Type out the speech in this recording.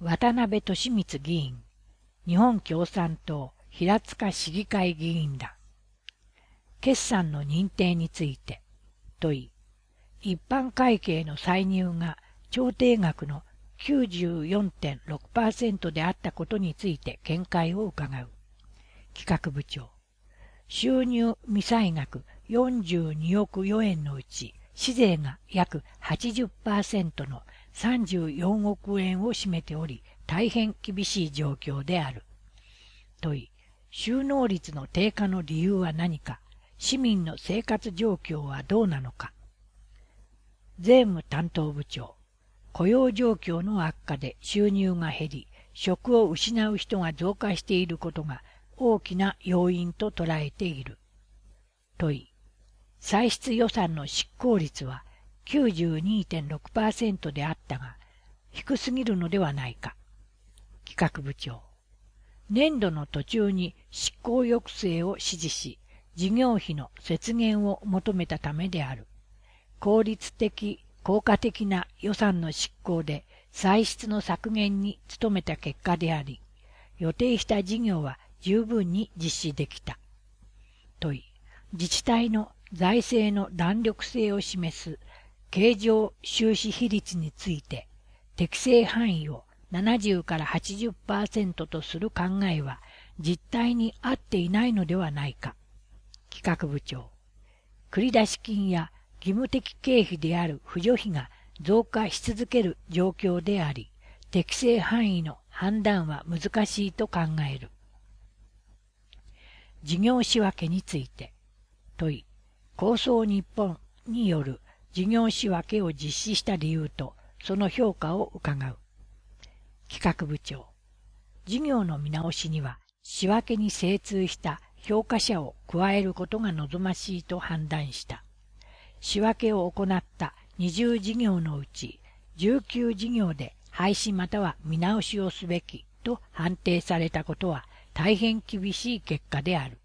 渡辺利光議員、日本共産党平塚市議会議員団。決算の認定について、問い。一般会計の歳入が調定額の 94.6% であったことについて見解を伺う。企画部長。収入未歳額42億4円のうち、市税が約 80% の34億円を占めており、大変厳しい状況である。問い。収納率の低下の理由は何か、市民の生活状況はどうなのか。税務担当部長。雇用状況の悪化で収入が減り、職を失う人が増加していることが大きな要因と捉えている。問い。歳出予算の執行率は 92.6% であったが、低すぎるのではないか。企画部長。年度の途中に執行抑制を指示し、事業費の節減を求めたためである。効率的、効果的な予算の執行で歳出の削減に努めた結果であり、予定した事業は十分に実施できた。問い。自治体の財政の弾力性を示す経常収支比率について、適正範囲を70から 80% とする考えは実態に合っていないのではないか。企画部長。繰出金や義務的経費である扶助費が増加し続ける状況であり、適正範囲の判断は難しいと考える。事業仕分けについて。問い。構想日本による事業仕分けを実施した理由とその評価を伺う。企画部長。事業の見直しには仕分けに精通した評価者を加えることが望ましいと判断した。仕分けを行った20事業のうち19事業で廃止または見直しをすべきと判定されたことは大変厳しい結果である。